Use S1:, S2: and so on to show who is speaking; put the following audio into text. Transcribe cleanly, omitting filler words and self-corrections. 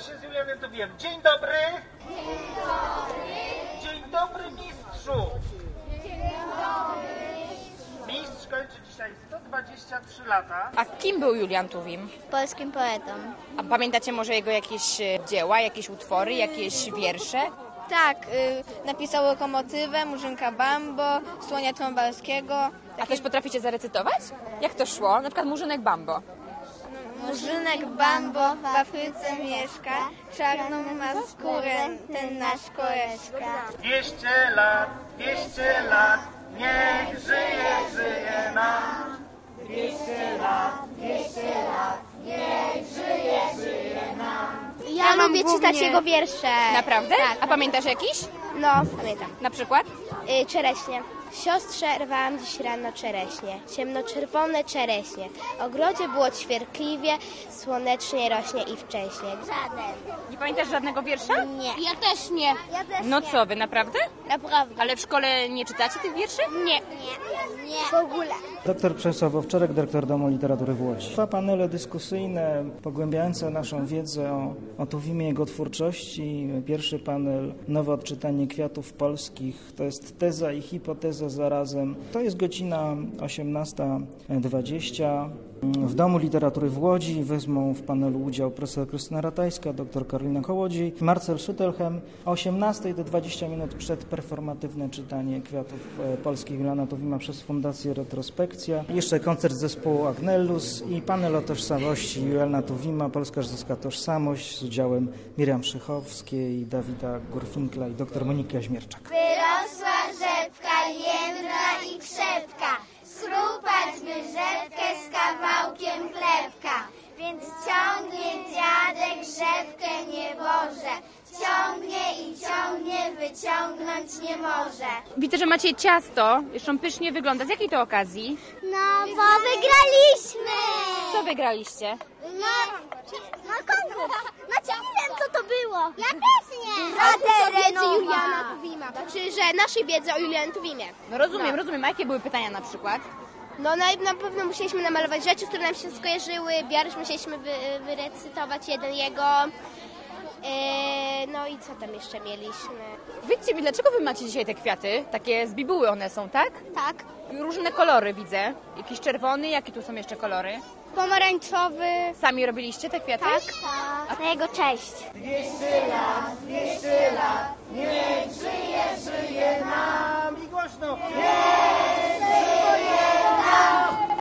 S1: się z Julianem Tuwimem. Dzień dobry! Dzień dobry! Dzień dobry, mistrzu! Dzień dobry! Mistrz kończy dzisiaj 123 lata.
S2: A kim był Julian Tuwim?
S3: Polskim poetą.
S2: A pamiętacie może jego jakieś dzieła, jakieś utwory, jakieś wiersze?
S3: Tak, napisał Lokomotywę, Murzynka Bambo, Słonia Trąbalskiego.
S2: A też potraficie zarecytować? Jak to szło? Na przykład Murzynek Bambo.
S3: Murzynek Bambo w Afryce mieszka, czarną ma skórę ten nasz koleżka.
S1: 200 lat, niech żyje, żyje nam. 200 lat, niech żyje, żyje nam.
S3: Ja lubię czytać jego wiersze.
S2: Naprawdę?
S3: Tak.
S2: A pamiętasz jakiś?
S3: No, pamiętam.
S2: Na przykład?
S3: Czereśnie. Siostrze rwałam dziś rano czereśnie, ciemnoczerwone czereśnie. W ogrodzie było ćwierkliwie, słonecznie rośnie i wcześnie. Żaden.
S2: Nie pamiętasz żadnego wiersza?
S3: Nie. Ja też nie.
S2: No co wy, naprawdę?
S3: Naprawdę.
S2: Ale w szkole nie czytacie tych wierszy?
S3: Nie. W ogóle.
S4: Doktor Przemysław Owczarek, dyrektor Domu Literatury w Łodzi. 2 panele dyskusyjne pogłębiające naszą wiedzę o Tuwimie i jego twórczości. Pierwszy panel Nowe odczytanie kwiatów polskich. To jest teza i hipoteza zarazem. To jest godzina 18:20. W Domu Literatury w Łodzi wezmą w panelu udział profesor Krystyna Ratajska, dr Karolina Kołodziej, Marcel Szytelchem. O 18:00 do 20 minut przed performatywne czytanie kwiatów polskich Juliana Tuwima przez Fundację Retrospekcja. Jeszcze koncert zespołu Agnellus i panel o tożsamości Juliana Tuwima, Polska Żydowska Tożsamość z udziałem Miriam Szychowskiej, Dawida Gurfinkla i dr Moniki Jaźmierczak.
S5: Wyrosła rzepka, jędra i krzepka, schrupać by rzepkę z kawałkiem chlebka. Więc ciągnie dziadek rzepkę nieboże, ciągnie i ciągnie, wyciągnąć nie może.
S2: Widzę, że macie ciasto, jeszcze pysznie wygląda. Z jakiej to okazji?
S5: No, bo wygraliśmy!
S2: Co wygraliście?
S5: No konkurs. Znaczy nie wiem, co to było. Ja też nie.
S3: Wiedzy Juliana Tuwima. Znaczy, że naszej wiedzy o Julianie Tuwimie.
S2: No rozumiem. A jakie były pytania na przykład?
S3: No na pewno musieliśmy namalować rzeczy, które nam się skojarzyły. Wiersz musieliśmy wyrecytować jeden jego. No i co tam jeszcze mieliśmy?
S2: Wiedzcie mi, dlaczego wy macie dzisiaj te kwiaty? Takie z bibuły one są, tak?
S3: Tak.
S2: Różne kolory widzę. Jakiś czerwony, jakie tu są jeszcze kolory?
S3: Pomarańczowy.
S2: Sami robiliście te kwiaty?
S3: Tak. Na jego cześć.
S1: 200 lat, niech żyje, żyje nam. I głośno. Niech żyje nam